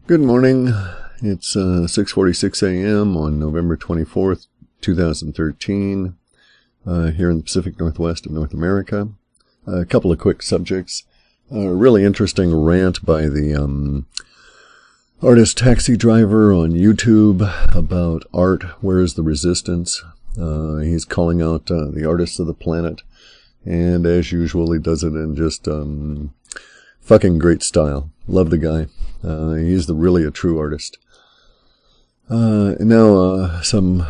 Good morning. It's 6:46 a.m. on November 24th, 2013, here in the Pacific Northwest of North America. A couple of quick subjects. A really interesting rant by the artist Taxi Driver on YouTube about art. Where is the resistance? He's calling out the artists of the planet, and as usual, he does it in just fucking great style. Love the guy. He's really a true artist. And now some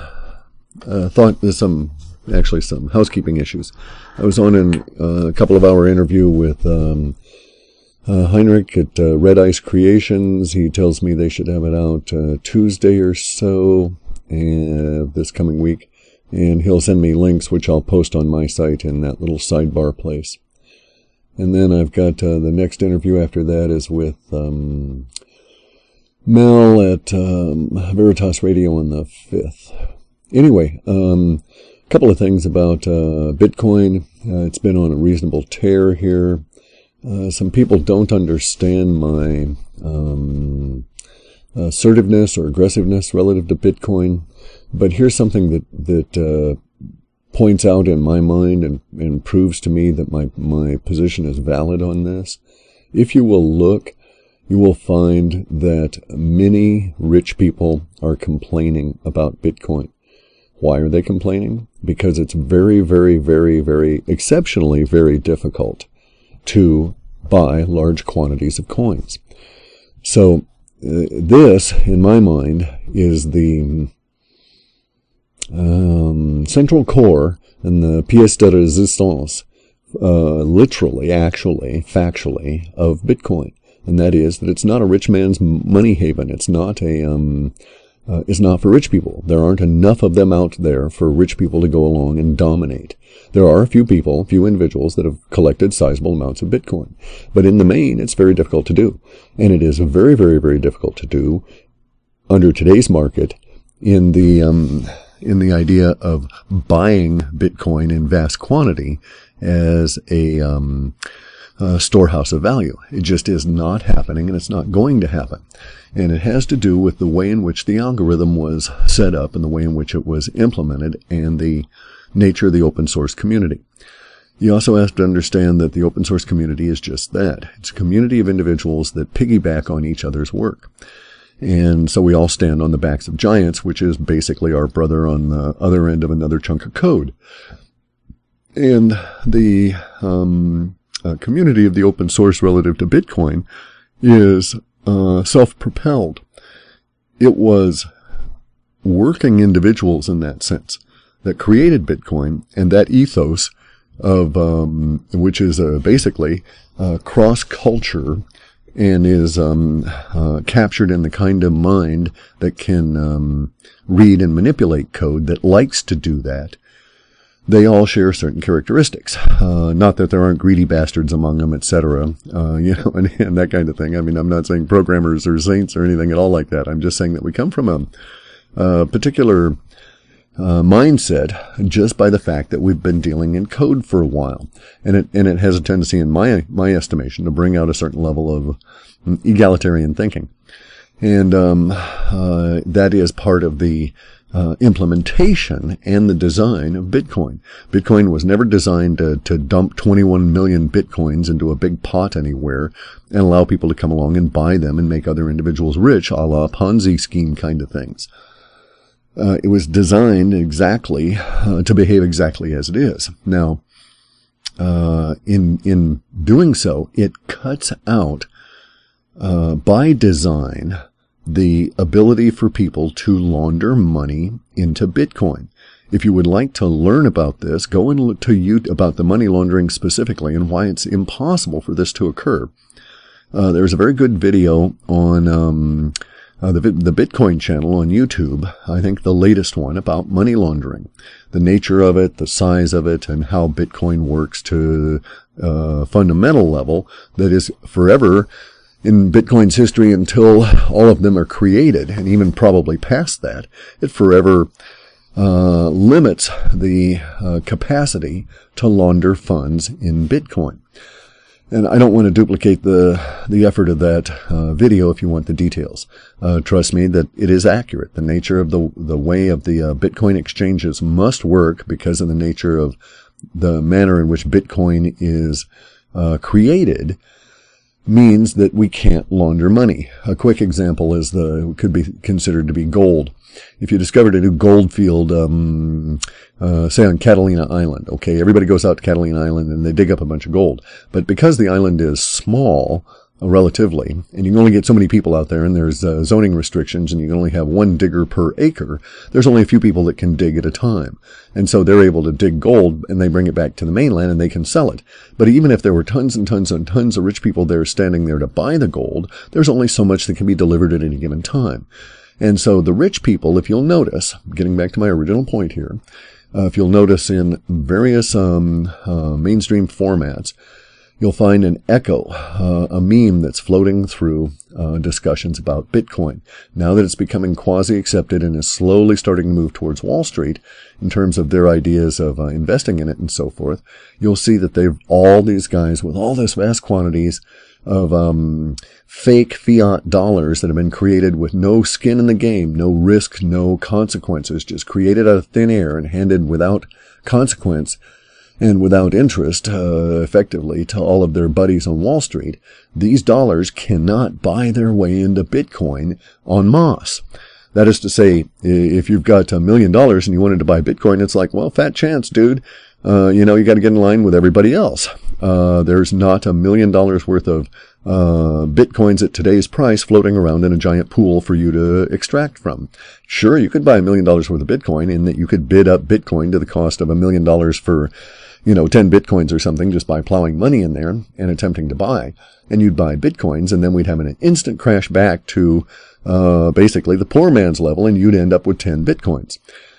housekeeping issues. I was on a couple of hour interview with Heinrich at Red Ice Creations. He tells me they should have it out Tuesday or so this coming week, and he'll send me links which I'll post on my site in that little sidebar place. And then I've got the next interview after that is with Mel at Veritas Radio on the 5th. Anyway, a couple of things about Bitcoin. It's been on a reasonable tear here. Some people don't understand my assertiveness or aggressiveness relative to Bitcoin. But here's something that points out in my mind and proves to me that my position is valid on this. If you will look, you will find that many rich people are complaining about Bitcoin. Why are they complaining? Because it's very, very, very, very, exceptionally very difficult to buy large quantities of coins. So this, in my mind, is the central core and the pièce de résistance, literally, actually, factually, of Bitcoin. And that is that it's not a rich man's money haven. It's not it's not for rich people. There aren't enough of them out there for rich people to go along and dominate. There are a few individuals that have collected sizable amounts of Bitcoin. But in the main, it's very difficult to do. And it is very, very, very difficult to do under today's market in the idea of buying Bitcoin in vast quantity as a storehouse of value. It just is not happening, and it's not going to happen. And it has to do with the way in which the algorithm was set up and the way in which it was implemented and the nature of the open source community. You also have to understand that the open source community is just that. It's a community of individuals that piggyback on each other's work. And so we all stand on the backs of giants, which is basically our brother on the other end of another chunk of code. And the community of the open source relative to Bitcoin is self-propelled. It was working individuals in that sense that created Bitcoin, and that ethos of which is basically cross-culture and is captured in the kind of mind that can read and manipulate code that likes to do that. They all share certain characteristics. Not that there aren't greedy bastards among them, etc. And that kind of thing. I mean, I'm not saying programmers are saints or anything at all like that. I'm just saying that we come from a particular mindset just by the fact that we've been dealing in code for a while. And it has a tendency, in my estimation, to bring out a certain level of egalitarian thinking. And that is part of the implementation and the design of Bitcoin. Bitcoin was never designed to dump 21 million Bitcoins into a big pot anywhere and allow people to come along and buy them and make other individuals rich, a la Ponzi scheme kind of things. It was designed exactly to behave exactly as it is. Now, in doing so, it cuts out by design the ability for people to launder money into Bitcoin. If you would like to learn about this, go and look to YouTube about the money laundering specifically and why it's impossible for this to occur. There's a very good video on the Bitcoin channel on YouTube, I think the latest one, about money laundering, the nature of it, the size of it, and how Bitcoin works to a fundamental level that is forever in Bitcoin's history until all of them are created, and even probably past that. It forever limits the capacity to launder funds in Bitcoin. And I don't want to duplicate the effort of that video if you want the details. Trust me that it is accurate. The nature of the way of the Bitcoin exchanges must work because of the nature of the manner in which Bitcoin is created means that we can't launder money. A quick example is could be considered to be gold. If you discovered a new gold field, say on Catalina Island, okay, everybody goes out to Catalina Island and they dig up a bunch of gold. But because the island is small, relatively, and you can only get so many people out there, and there's zoning restrictions, and you can only have one digger per acre, there's only a few people that can dig at a time. And so they're able to dig gold, and they bring it back to the mainland, and they can sell it. But even if there were tons and tons and tons of rich people there standing there to buy the gold, there's only so much that can be delivered at any given time. And so the rich people, if you'll notice, getting back to my original point here, if you'll notice in various mainstream formats, you'll find an echo, a meme that's floating through discussions about Bitcoin. Now that it's becoming quasi-accepted and is slowly starting to move towards Wall Street in terms of their ideas of investing in it and so forth, you'll see that all these guys with all this vast quantities of fake fiat dollars that have been created with no skin in the game, no risk, no consequences, just created out of thin air and handed without consequence and without interest, effectively, to all of their buddies on Wall Street. These dollars cannot buy their way into Bitcoin en masse. That is to say, if you've got $1 million and you wanted to buy Bitcoin, it's like, well, fat chance, dude. You got to get in line with everybody else. There's not $1 million worth of Bitcoins at today's price floating around in a giant pool for you to extract from. Sure, you could buy $1 million worth of Bitcoin in that you could bid up Bitcoin to the cost of $1 million for 10 Bitcoins or something just by plowing money in there and attempting to buy. And you'd buy Bitcoins, and then we'd have an instant crash back to basically the poor man's level, and you'd end up with 10 Bitcoins.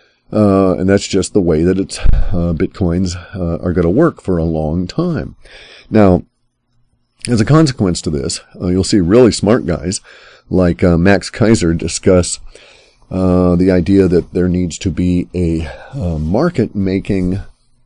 And that's just the way that Bitcoins are going to work for a long time. Now, as a consequence to this, you'll see really smart guys like Max Keiser discuss the idea that there needs to be a market-making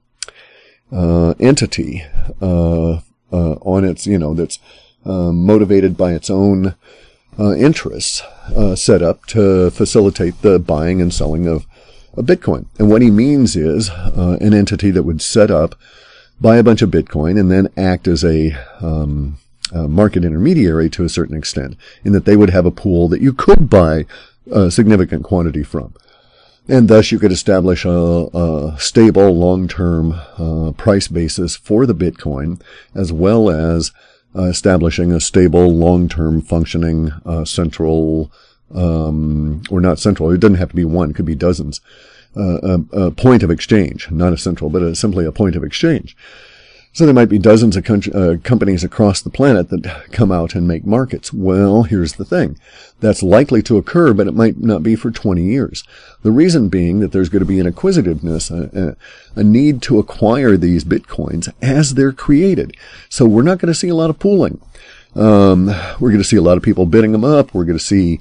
entity on its, that's motivated by its own interests, set up to facilitate the buying and selling of Bitcoin. And what he means is an entity that would set up, buy a bunch of Bitcoin, and then act as a market intermediary to a certain extent, in that they would have a pool that you could buy a significant quantity from. And thus you could establish a stable long-term price basis for the Bitcoin, as well as establishing a stable long-term functioning central, or not central, it doesn't have to be one, it could be dozens, a point of exchange, not a central, but simply a point of exchange. So there might be dozens of companies across the planet that come out and make markets. Well, here's the thing. That's likely to occur, but it might not be for 20 years. The reason being that there's going to be an acquisitiveness, a need to acquire these Bitcoins as they're created. So we're not going to see a lot of pooling. We're going to see a lot of people bidding them up. We're going to see,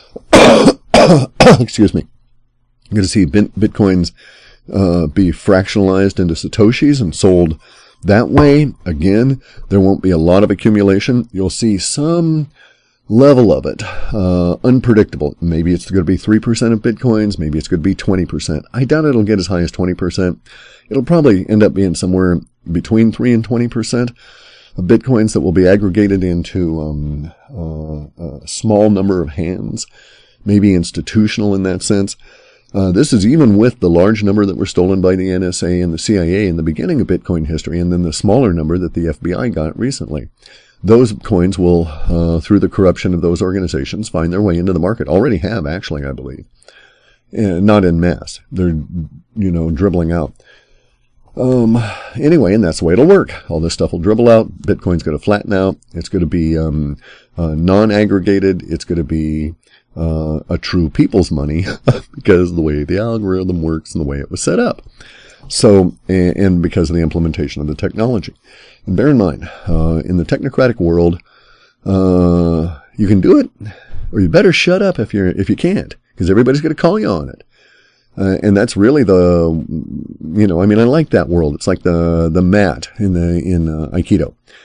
excuse me, we're going to see Bitcoins be fractionalized into Satoshis and sold that way. Again, there won't be a lot of accumulation. You'll see some level of it, unpredictable. Maybe it's going to be 3% of Bitcoins. Maybe it's going to be 20%. I doubt it'll get as high as 20%. It'll probably end up being somewhere between 3 and 20% of Bitcoins that will be aggregated into a small number of hands, maybe institutional in that sense. This is even with the large number that were stolen by the NSA and the CIA in the beginning of Bitcoin history, and then the smaller number that the FBI got recently. Those coins will, through the corruption of those organizations, find their way into the market. Already have, actually, I believe. Not en masse. They're, dribbling out. Anyway, and that's the way it'll work. All this stuff will dribble out. Bitcoin's going to flatten out. It's going to be non-aggregated. It's going to be a true people's money because of the way the algorithm works and the way it was set up. So, and because of the implementation of the technology. And bear in mind, in the technocratic world, you can do it, or you better shut up if you can't, because everybody's going to call you on it. And that's really I like that world. It's like the mat in Aikido.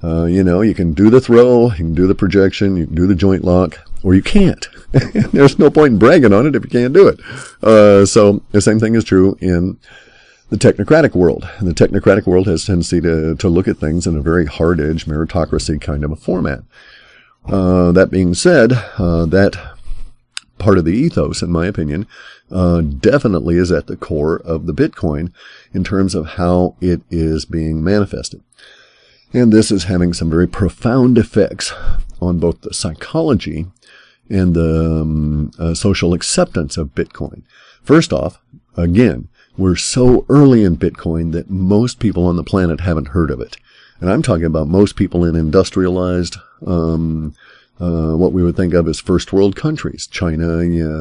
You can do the throw, you can do the projection, you can do the joint lock, or you can't. There's no point in bragging on it if you can't do it. So the same thing is true in the technocratic world. And the technocratic world has a tendency to look at things in a very hard-edged meritocracy kind of a format. That being said, that part of the ethos, in my opinion, definitely is at the core of the Bitcoin in terms of how it is being manifested. And this is having some very profound effects on both the psychology and the social acceptance of Bitcoin. First off, again, we're so early in Bitcoin that most people on the planet haven't heard of it. And I'm talking about most people in industrialized, what we would think of as first world countries. China,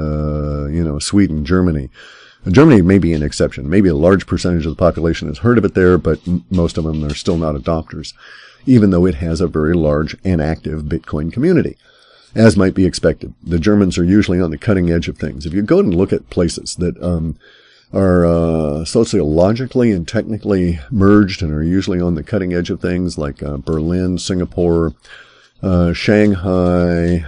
Sweden, Germany. Germany may be an exception. Maybe a large percentage of the population has heard of it there, but most of them are still not adopters, even though it has a very large and active Bitcoin community, as might be expected. The Germans are usually on the cutting edge of things. If you go and look at places that are sociologically and technically merged and are usually on the cutting edge of things, like Berlin, Singapore, Shanghai,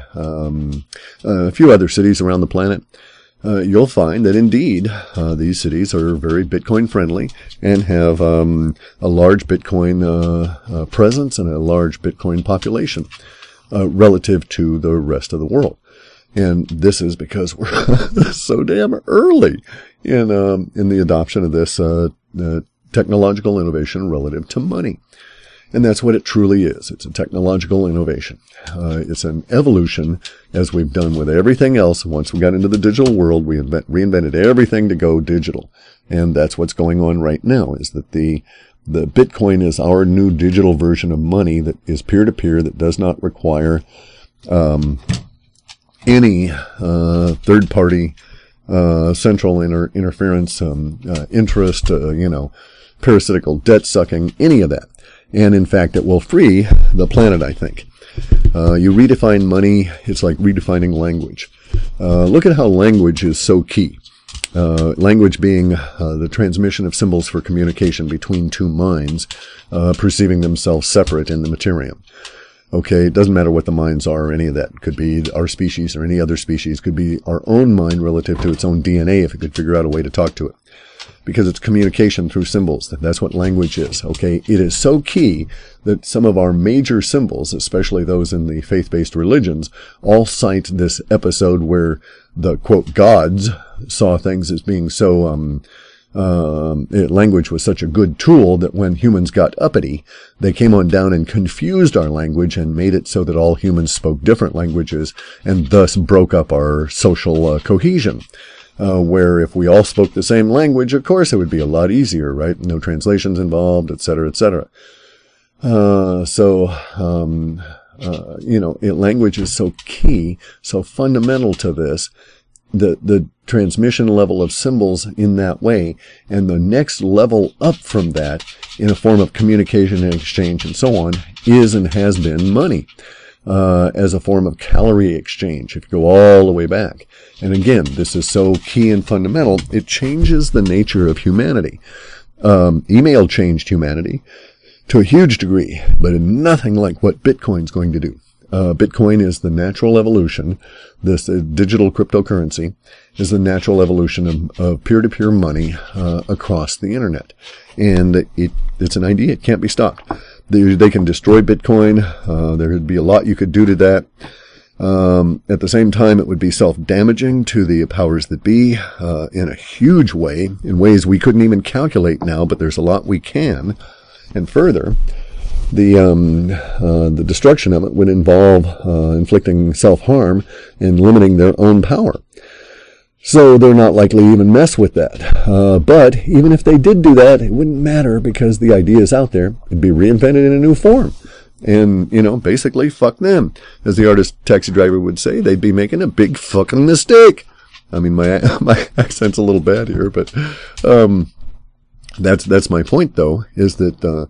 a few other cities around the planet, you'll find that indeed these cities are very Bitcoin friendly and have a large Bitcoin presence and a large Bitcoin population relative to the rest of the world. And this is because we're so damn early in the adoption of this technological innovation relative to money. And that's what it truly is. It's a technological innovation. It's an evolution, as we've done with everything else. Once we got into the digital world, we reinvented everything to go digital. And that's what's going on right now, is that the Bitcoin is our new digital version of money that is peer-to-peer, that does not require any third-party central interference, interest, parasitical debt-sucking, any of that. And in fact, it will free the planet, I think. You redefine money, it's like redefining language. Look at how language is so key. Language being the transmission of symbols for communication between two minds, perceiving themselves separate in the materium. Okay, it doesn't matter what the minds are or any of that. It could be our species or any other species. It could be our own mind relative to its own DNA if it could figure out a way to talk to it. Because it's communication through symbols. That's what language is, okay? It is so key that some of our major symbols, especially those in the faith-based religions, all cite this episode where the, quote, gods saw things as being so, language was such a good tool that when humans got uppity, they came on down and confused our language and made it so that all humans spoke different languages and thus broke up our social cohesion. Where if we all spoke the same language, of course, it would be a lot easier, right? No translations involved, et cetera, et cetera. Language is so key, so fundamental to this, the transmission level of symbols in that way, and the next level up from that in a form of communication and exchange and so on is and has been money. As a form of calorie exchange, if you go all the way back. And again, this is so key and fundamental, it changes the nature of humanity. Email changed humanity to a huge degree, but nothing like what Bitcoin's going to do. Bitcoin is the natural evolution. This digital cryptocurrency is the natural evolution of peer-to-peer money across the internet. And it's an idea. It can't be stopped. They can destroy Bitcoin. There would be a lot you could do to that. At the same time, it would be self-damaging to the powers that be in a huge way, in ways we couldn't even calculate now, but there's a lot we can. And further, the destruction of it would involve inflicting self-harm and limiting their own power. So they're not likely to even mess with that. But even if they did do that, it wouldn't matter because the idea is out there. It'd be reinvented in a new form. And, basically, fuck them. As the artist Taxi Driver would say, they'd be making a big fucking mistake. I mean, my accent's a little bad here, but that's my point, though, is that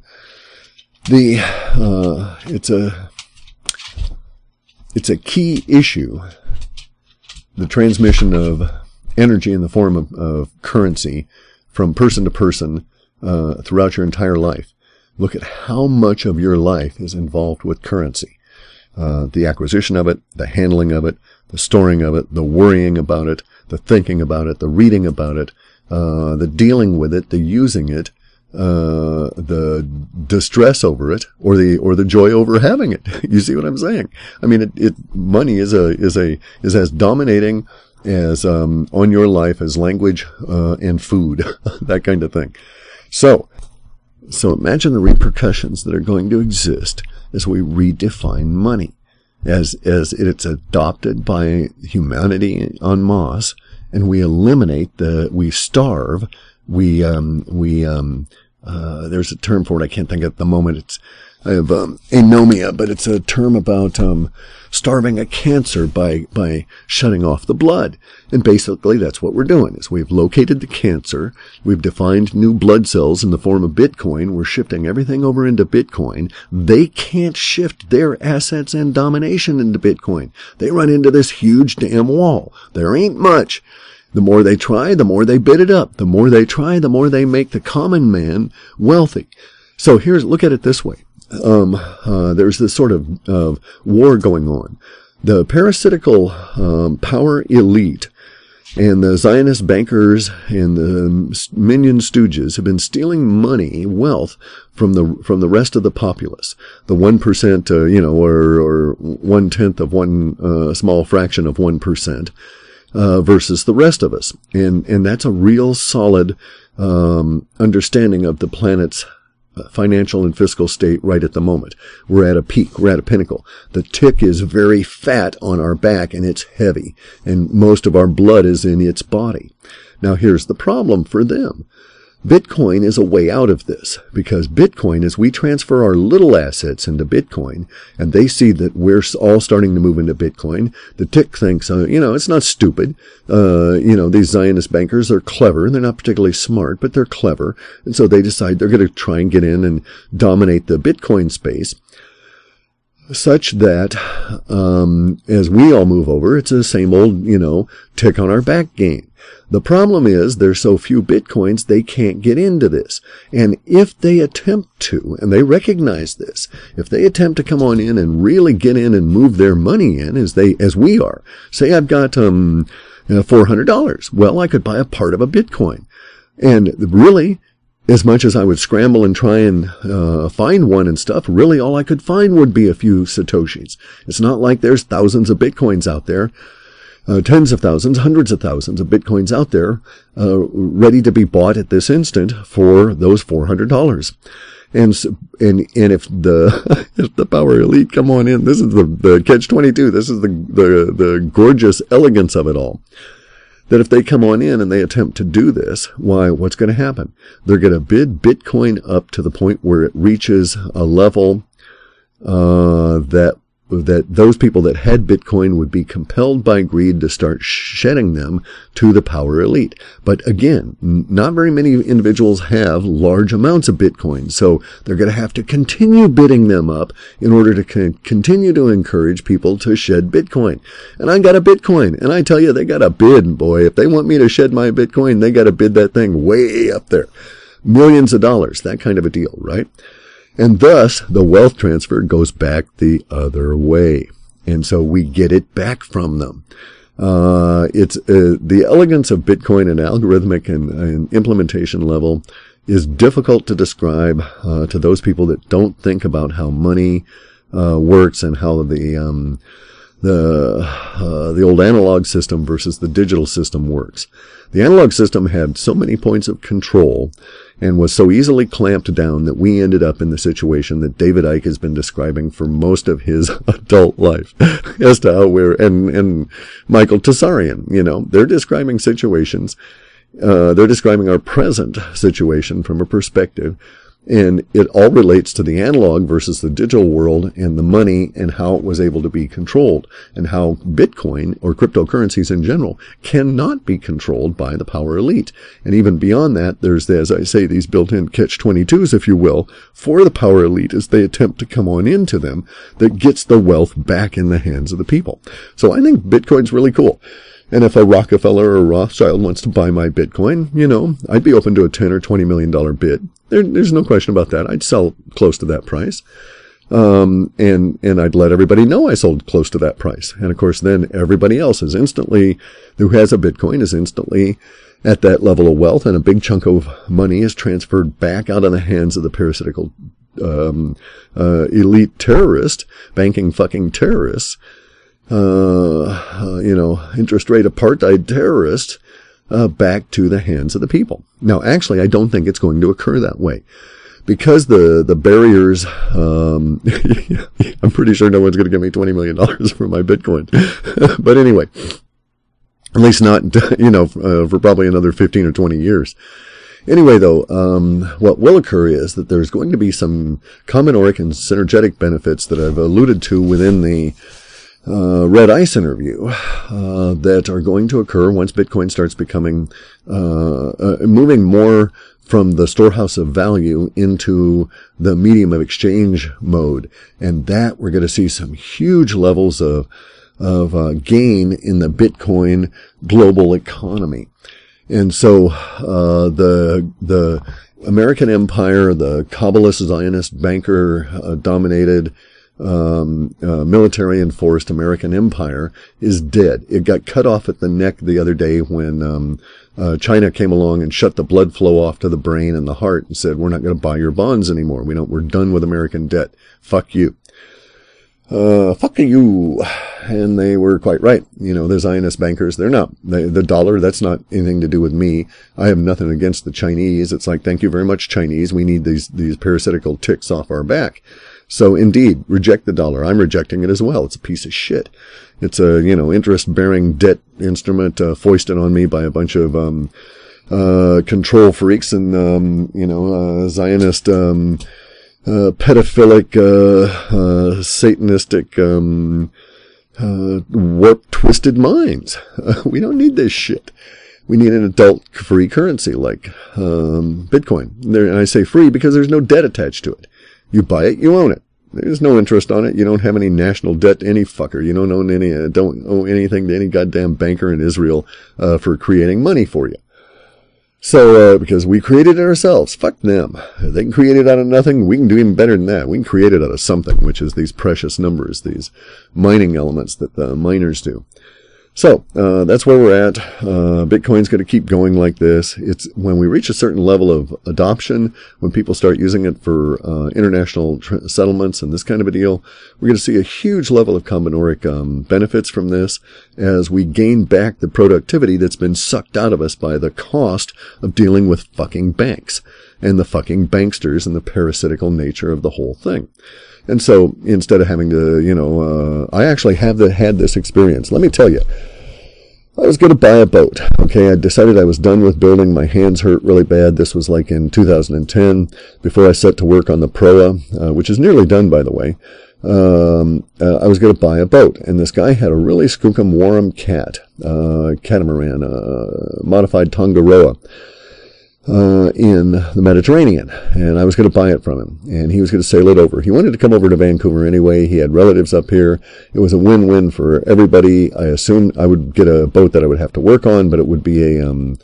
it's a key issue, the transmission of energy in the form of currency from person to person throughout your entire life. Look at how much of your life is involved with currency. The acquisition of it, the handling of it, the storing of it, the worrying about it, the thinking about it, the reading about it, the dealing with it, the using it, the distress over it, or the joy over having it. You see what I'm saying? I mean, money is as dominating as on your life as language and food, that kind of thing. So imagine the repercussions that are going to exist as we redefine money, as it's adopted by humanity en masse, and we eliminate we starve, there's a term for it, I can't think of it at the moment. I have anomia, but it's a term about starving a cancer by shutting off the blood. And basically that's what we're doing, is we've located the cancer, we've defined new blood cells in the form of Bitcoin, we're shifting everything over into Bitcoin. They can't shift their assets and domination into Bitcoin. They run into this huge damn wall. There ain't much. The more they try, the more they bid it up. The more they try, the more they make the common man wealthy. So look at it this way. There's this sort of war going on. The parasitical power elite and the Zionist bankers and the minion stooges have been stealing money, wealth from the rest of the populace. The 1%, or 1/10 of one small fraction of 1%. Versus the rest of us. And that's a real solid understanding of the planet's financial and fiscal state right at the moment. We're at a peak. We're at a pinnacle. The tick is very fat on our back, and it's heavy. And most of our blood is in its body. Now, here's the problem for them. Bitcoin is a way out of this, because Bitcoin, as we transfer our little assets into Bitcoin, and they see that we're all starting to move into Bitcoin, the tick thinks, it's not stupid. These Zionist bankers are clever. They're not particularly smart, but they're clever. And so they decide they're going to try and get in and dominate the Bitcoin space, such that as we all move over, it's the same old, tick on our back game. The problem is there's so few Bitcoins, they can't get into this. And if they attempt to, and they recognize this, if they attempt to come on in and really get in and move their money in as we are, say I've got $400. Well, I could buy a part of a Bitcoin. And really, as much as I would scramble and try and find one and stuff, really all I could find would be a few Satoshis. It's not like there's thousands of Bitcoins out there. Tens of thousands, hundreds of thousands of Bitcoins out there, ready to be bought at this instant for those $400. And if the power elite come on in, this is the catch-22. This is the gorgeous elegance of it all. That if they come on in and they attempt to do this, what's going to happen? They're going to bid Bitcoin up to the point where it reaches a level, that those people that had Bitcoin would be compelled by greed to start shedding them to the power elite. But again, not very many individuals have large amounts of Bitcoin, so they're going to have to continue bidding them up in order to continue to encourage people to shed Bitcoin. And I got a Bitcoin, and I tell you, they got a bid, boy. If they want me to shed my Bitcoin, they got to bid that thing way up there. Millions of dollars, that kind of a deal, right? And thus, the wealth transfer goes back the other way. And so we get it back from them. It's the elegance of Bitcoin and algorithmic and implementation level is difficult to describe to those people that don't think about how money works and how the old analog system versus the digital system works. The analog system had so many points of control and was so easily clamped down that we ended up in the situation that David Icke has been describing for most of his adult life as to how and Michael Tsarian, they're describing situations, they're describing our present situation from a perspective. And it all relates to the analog versus the digital world and the money and how it was able to be controlled and how Bitcoin or cryptocurrencies in general cannot be controlled by the power elite. And even beyond that, there's, as I say, these built-in catch-22s, if you will, for the power elite as they attempt to come on into them that gets the wealth back in the hands of the people. So I think Bitcoin's really cool. And if a Rockefeller or a Rothschild wants to buy my Bitcoin, I'd be open to a $10 or $20 million bid. There's no question about that. I'd sell close to that price. And I'd let everybody know I sold close to that price. And of course, then everybody else who has a Bitcoin is instantly at that level of wealth, and a big chunk of money is transferred back out of the hands of the parasitical, elite terrorist, banking fucking terrorists, interest rate apartheid terrorists, back to the hands of the people. Now, actually, I don't think it's going to occur that way. Because the barriers, I'm pretty sure no one's going to give me $20 million for my Bitcoin. But anyway, at least not, for probably another 15 or 20 years. Anyway, though, what will occur is that there's going to be some combinoric and synergetic benefits that I've alluded to within the Red Ice interview, that are going to occur once Bitcoin starts becoming, moving more from the storehouse of value into the medium of exchange mode. And that we're going to see some huge levels of gain in the Bitcoin global economy. And so, the American empire, the Kabbalist Zionist banker, dominated, military enforced American empire is dead. It got cut off at the neck the other day when, China came along and shut the blood flow off to the brain and the heart and said, we're not going to buy your bonds anymore. We're done with American debt. Fuck you. Fuck you. And they were quite right. The Zionist bankers, the dollar, that's not anything to do with me. I have nothing against the Chinese. It's like, thank you very much, Chinese. We need these parasitical ticks off our back. So indeed, reject the dollar. I'm rejecting it as well. It's a piece of shit. It's a, interest-bearing debt instrument, foisted on me by a bunch of, control freaks and, Zionist, pedophilic, satanistic, warped, twisted minds. We don't need this shit. We need an adult free currency like, Bitcoin. And I say free because there's no debt attached to it. You buy it, you own it. There's no interest on it. You don't have any national debt to any fucker. You don't owe anything to any goddamn banker in Israel, for creating money for you. So, because we created it ourselves. Fuck them. They can create it out of nothing. We can do even better than that. We can create it out of something, which is these precious numbers, these mining elements that the miners do. So, that's where we're at. Bitcoin's going to keep going like this. It's when we reach a certain level of adoption, when people start using it for, international settlements and this kind of a deal, we're going to see a huge level of combinoric, benefits from this as we gain back the productivity that's been sucked out of us by the cost of dealing with fucking banks and the fucking banksters and the parasitical nature of the whole thing. And so instead of having to, I actually had this experience. Let me tell you, I was going to buy a boat. Okay. I decided I was done with building. My hands hurt really bad. This was like in 2010 before I set to work on the Proa, which is nearly done, by the way. I was going to buy a boat, and this guy had a really skookum Warham catamaran, modified Tongaroa, in the Mediterranean, and I was going to buy it from him, and he was going to sail it over. He wanted to come over to Vancouver anyway. He had relatives up here. It was a win-win for everybody. I assumed I would get a boat that I would have to work on, but it would be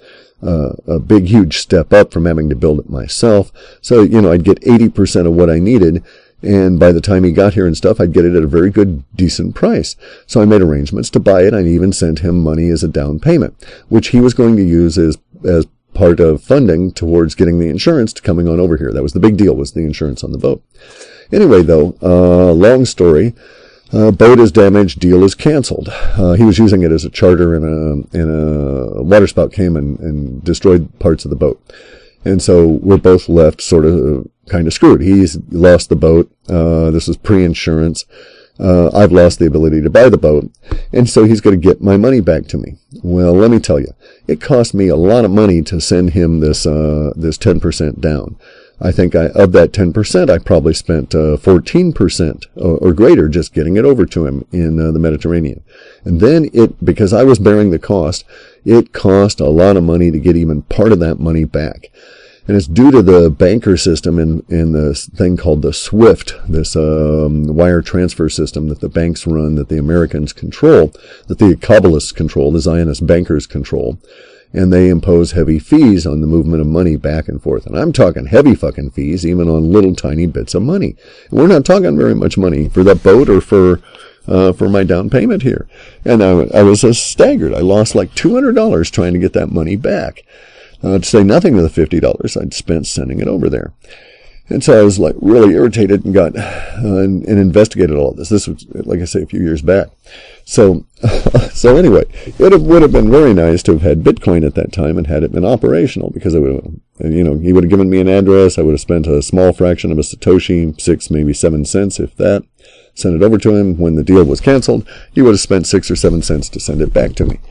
a big, huge step up from having to build it myself. So, I'd get 80% of what I needed, and by the time he got here and stuff, I'd get it at a very good, decent price. So I made arrangements to buy it. I even sent him money as a down payment, which he was going to use as part of funding towards getting the insurance to coming on over here. That was the big deal, was the insurance on the boat. Anyway, though, long story, boat is damaged, deal is canceled. He was using it as a charter, and a waterspout came and destroyed parts of the boat. And so we're both left sort of kind of screwed. He's lost the boat. This was pre-insurance. I've lost the ability to buy the boat, and so he's going to get my money back to me. Well, let me tell you, it cost me a lot of money to send him this 10% down. I think of that 10%, I probably spent 14% or greater just getting it over to him in the Mediterranean. And then because I was bearing the cost, it cost a lot of money to get even part of that money back. And it's due to the banker system in this thing called the SWIFT, this wire transfer system that the banks run, that the Americans control, that the Kabbalists control, the Zionist bankers control. And they impose heavy fees on the movement of money back and forth. And I'm talking heavy fucking fees, even on little tiny bits of money. And we're not talking very much money for that boat or for my down payment here. And I was staggered. I lost like $200 trying to get that money back. To say nothing of the $50 I'd spent sending it over there. And so I was like really irritated and got, and investigated all of this. This was, like I say, a few years back. So anyway, it would have been very nice to have had Bitcoin at that time and had it been operational, because it would have, he would have given me an address. I would have spent a small fraction of a Satoshi, 6, maybe 7 cents, if that, sent it over to him. When the deal was canceled, he would have spent 6 or 7 cents to send it back to me.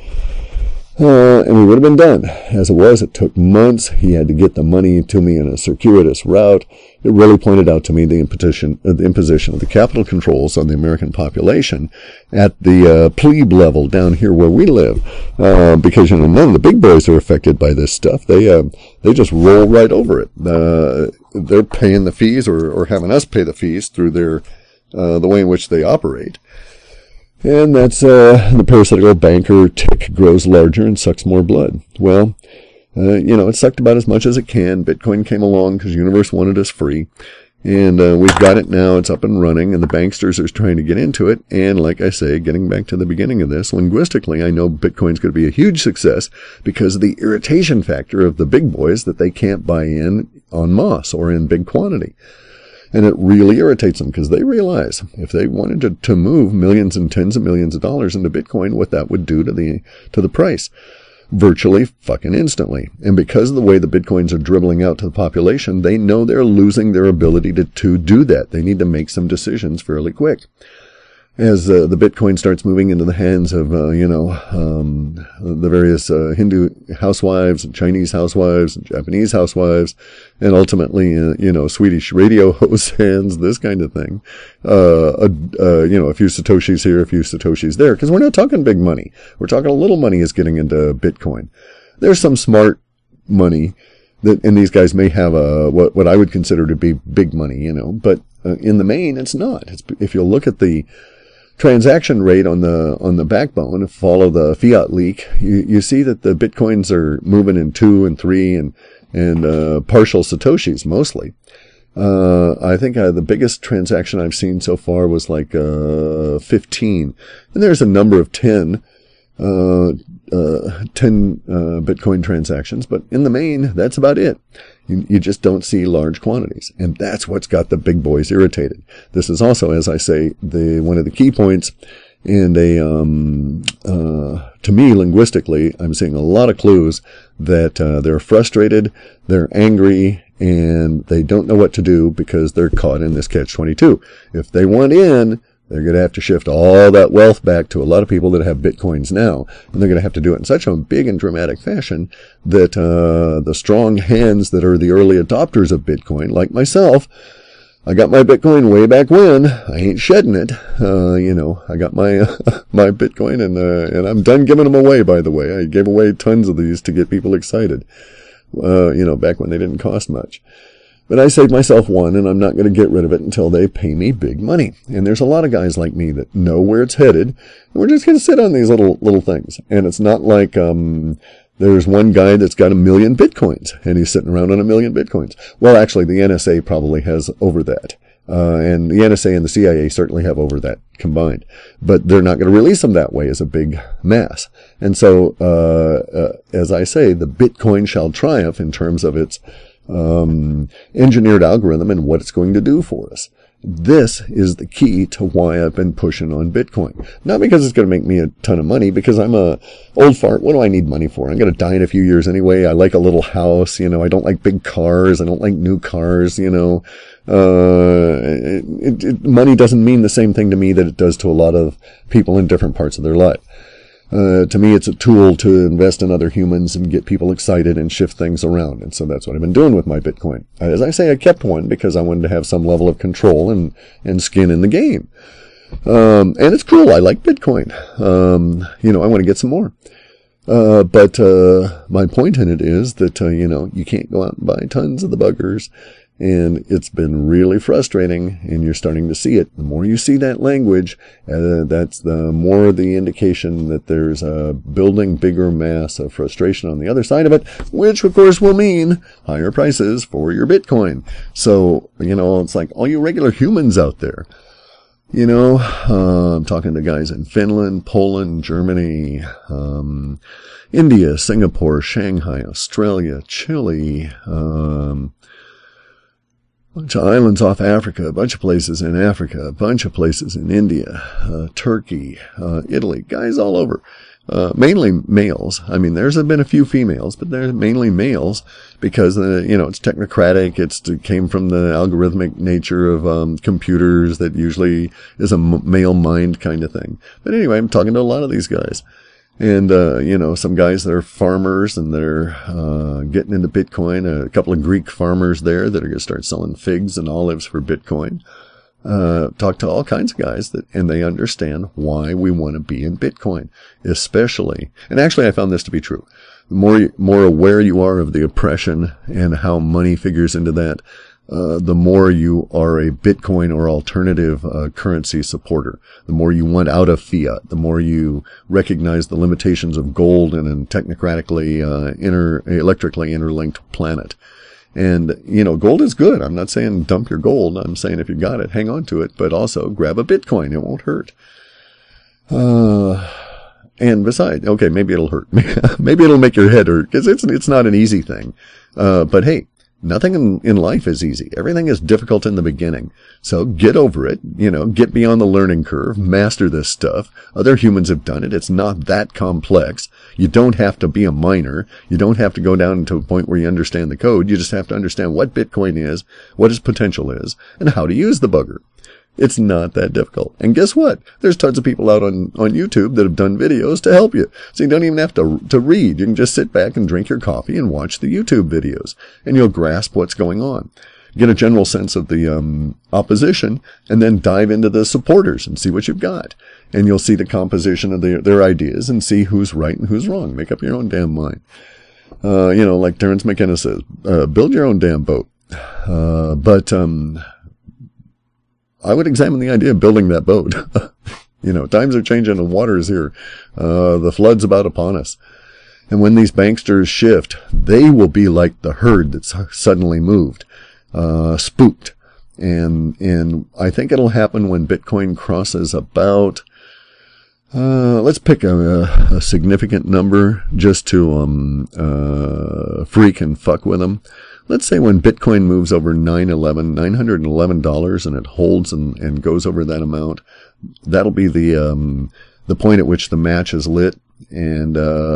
And we would have been done. As it was, it took months. He had to get the money to me in a circuitous route. It really pointed out to me the imposition of the capital controls on the American population at the plebe level down here where we live. Because, none of the big boys are affected by this stuff. They just roll right over it. They're paying the fees or having us pay the fees through the way in which they operate. And that's, the parasitical banker tick grows larger and sucks more blood. Well, it sucked about as much as it can. Bitcoin came along because the universe wanted us free. And, we've got it now. It's up and running, and the banksters are trying to get into it. And like I say, getting back to the beginning of this, linguistically, I know Bitcoin's going to be a huge success because of the irritation factor of the big boys that they can't buy in en masse or in big quantity. And it really irritates them because they realize if they wanted to move millions and tens of millions of dollars into Bitcoin, what that would do to the price virtually fucking instantly. And because of the way the Bitcoins are dribbling out to the population, they know they're losing their ability to do that. They need to make some decisions fairly quick. As the Bitcoin starts moving into the hands of, the various Hindu housewives and Chinese housewives and Japanese housewives, and ultimately, Swedish radio host hands, this kind of thing. A few Satoshis here, a few Satoshis there, because we're not talking big money. We're talking a little money is getting into Bitcoin. There's some smart money and these guys may have what I would consider to be big money, but in the main, it's not. If you look at the transaction rate on the backbone, follow the fiat leak, you see that the Bitcoins are moving in 2 and 3 and partial Satoshis mostly. I think the biggest transaction I've seen so far was like 15, and there's a number of 10 Bitcoin transactions, but in the main, that's about it. You just don't see large quantities, and that's what's got the big boys irritated. This is also, as I say, one of the key points. And to me, linguistically, I'm seeing a lot of clues that they're frustrated, they're angry, and they don't know what to do because they're caught in this catch-22. If they want in, they're going to have to shift all that wealth back to a lot of people that have Bitcoins now. And they're going to have to do it in such a big and dramatic fashion that the strong hands that are the early adopters of Bitcoin, like myself, I got my Bitcoin way back when. I ain't shedding it. I got my my Bitcoin and I'm done giving them away, by the way. I gave away tons of these to get people excited, back when they didn't cost much. But I saved myself one, and I'm not going to get rid of it until they pay me big money. And there's a lot of guys like me that know where it's headed, and we're just going to sit on these little things. And it's not like there's one guy that's got 1 million Bitcoins, and he's sitting around on 1 million Bitcoins. Well, actually, the NSA probably has over that. And the NSA and the CIA certainly have over that combined. But they're not going to release them that way as a big mass. And so, as I say, the Bitcoin shall triumph in terms of its engineered algorithm and what it's going to do for us. This is the key to why I've been pushing on Bitcoin. Not because it's going to make me a ton of money, because I'm a old fart. What do I need money for? I'm going to die in a few years anyway. I like a little house, I don't like big cars. I don't like new cars, money doesn't mean the same thing to me that it does to a lot of people in different parts of their life. To me, it's a tool to invest in other humans and get people excited and shift things around. And so that's what I've been doing with my Bitcoin. As I say, I kept one because I wanted to have some level of control and skin in the game. And it's cool. I like Bitcoin. I want to get some more. But my point in it is that, you can't go out and buy tons of the buggers. And it's been really frustrating, and you're starting to see it. The more you see that language, that's the more the indication that there's a building bigger mass of frustration on the other side of it, which of course will mean higher prices for your Bitcoin. So, it's like all you regular humans out there. I'm talking to guys in Finland, Poland, Germany, India, Singapore, Shanghai, Australia, Chile, bunch of islands off Africa, a bunch of places in Africa, a bunch of places in India, Turkey, Italy, guys all over. Mainly males. I mean, there's been a few females, but they're mainly males because, it's technocratic. It came from the algorithmic nature of computers that usually is a male mind kind of thing. But anyway, I'm talking to a lot of these guys. And, some guys that are farmers and they're getting into Bitcoin. A couple of Greek farmers there that are going to start selling figs and olives for Bitcoin. Talk to all kinds of guys and they understand why we want to be in Bitcoin, especially. And actually, I found this to be true. The more aware you are of the oppression and how money figures into that, the more you are a Bitcoin or alternative currency supporter. The more you want out of fiat, the more you recognize the limitations of gold in a technocratically electrically interlinked planet. And, gold is good. I'm not saying dump your gold. I'm saying if you got it, hang on to it, but also grab a Bitcoin. It won't hurt. And besides, okay, maybe it'll hurt. Maybe it'll make your head hurt because it's not an easy thing. But hey, nothing in life is easy. Everything is difficult in the beginning. So get over it, get beyond the learning curve, master this stuff. Other humans have done it. It's not that complex. You don't have to be a miner. You don't have to go down to a point where you understand the code. You just have to understand what Bitcoin is, what its potential is, and how to use the bugger. It's not that difficult. And guess what? There's tons of people out on YouTube that have done videos to help you. So you don't even have to read. You can just sit back and drink your coffee and watch the YouTube videos. And you'll grasp what's going on. Get a general sense of the opposition and then dive into the supporters and see what you've got. And you'll see the composition of their ideas and see who's right and who's wrong. Make up your own damn mind. Like Terence McKenna says, build your own damn boat. But I would examine the idea of building that boat. Times are changing and water is here. The flood's about upon us. And when these banksters shift, they will be like the herd that's suddenly moved, spooked. And I think it'll happen when Bitcoin crosses about, let's pick a significant number just to, freak and fuck with them. Let's say when Bitcoin moves over $911 and it holds and goes over that amount, that'll be the point at which the match is lit and,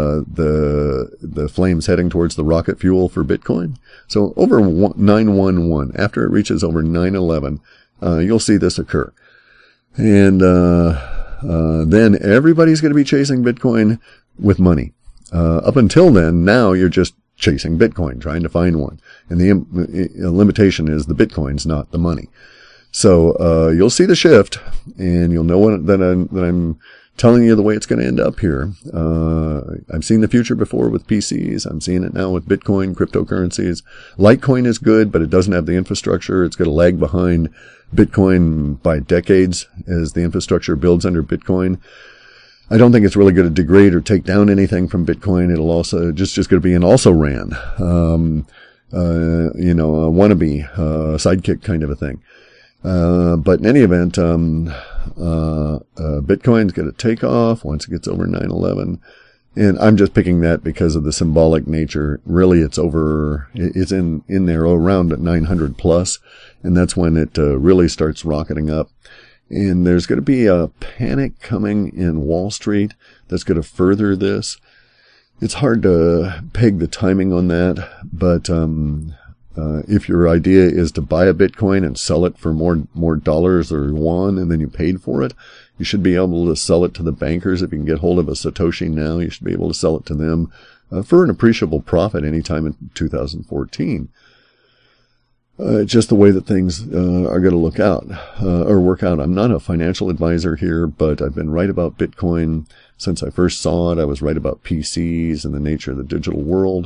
the flames heading towards the rocket fuel for Bitcoin. So over 911, after it reaches over 911, you'll see this occur. And, then everybody's going to be chasing Bitcoin with money. Up until then, now you're just chasing Bitcoin, trying to find one. And the limitation is the Bitcoin's not the money. So, you'll see the shift and you'll know that I'm telling you the way it's going to end up here. I've seen the future before with PCs. I'm seeing it now with Bitcoin, cryptocurrencies. Litecoin is good, but it doesn't have the infrastructure. It's going to lag behind Bitcoin by decades as the infrastructure builds under Bitcoin. I don't think it's really going to degrade or take down anything from Bitcoin. It'll also just going to be an also-ran, a wannabe, sidekick kind of a thing. But in any event, Bitcoin's going to take off once it gets over 911. And I'm just picking that because of the symbolic nature. Really, it's in there around at 900 plus. And that's when it really starts rocketing up. And there's going to be a panic coming in Wall Street that's going to further this. It's hard to peg the timing on that, but if your idea is to buy a Bitcoin and sell it for more dollars or yuan, and then you paid for it, you should be able to sell it to the bankers. If you can get hold of a Satoshi now, you should be able to sell it to them for an appreciable profit anytime in 2014. just the way that things are going to look out or work out. I'm not a financial advisor here, but I've been right about Bitcoin since I first saw it. I was right about PCs and the nature of the digital world.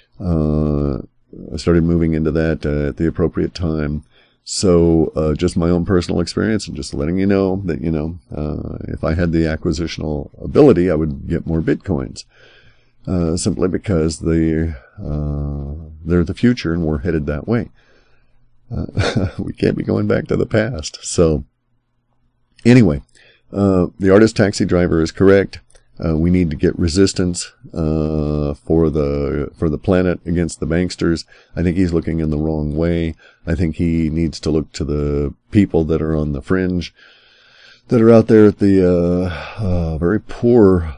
I started moving into that at the appropriate time. So just my own personal experience and just letting you know that, if I had the acquisitional ability, I would get more Bitcoins. Simply because they're the future and we're headed that way. We can't be going back to the past. So anyway, the artist taxi driver is correct. We need to get resistance for the planet against the banksters. I think he's looking in the wrong way. I think he needs to look to the people that are on the fringe, that are out there at the very poor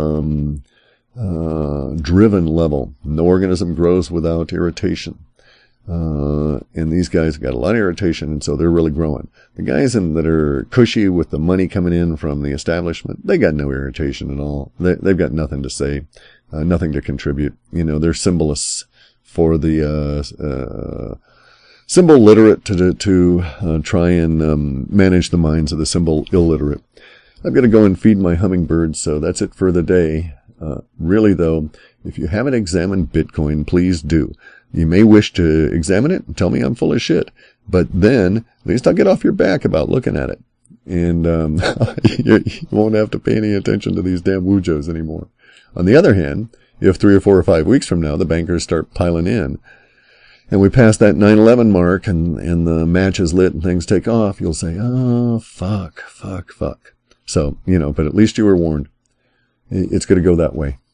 driven level. No organism grows without irritation. And these guys got a lot of irritation, and so they're really growing. The guys that are cushy with the money coming in from the establishment, they got no irritation at all. They've got nothing to say, nothing to contribute. They're symbolists for the symbol literate to try and manage the minds of the symbol illiterate. I've got to go and feed my hummingbirds, so that's it for the day. Really, though, if you haven't examined Bitcoin, please do. You may wish to examine it and tell me I'm full of shit, but then at least I'll get off your back about looking at it. And you won't have to pay any attention to these damn woojos anymore. On the other hand, if 3 or 4 or 5 weeks from now the bankers start piling in, and we pass that 9/11 mark and the match is lit and things take off, you'll say, oh, fuck. So, but at least you were warned. It's going to go that way.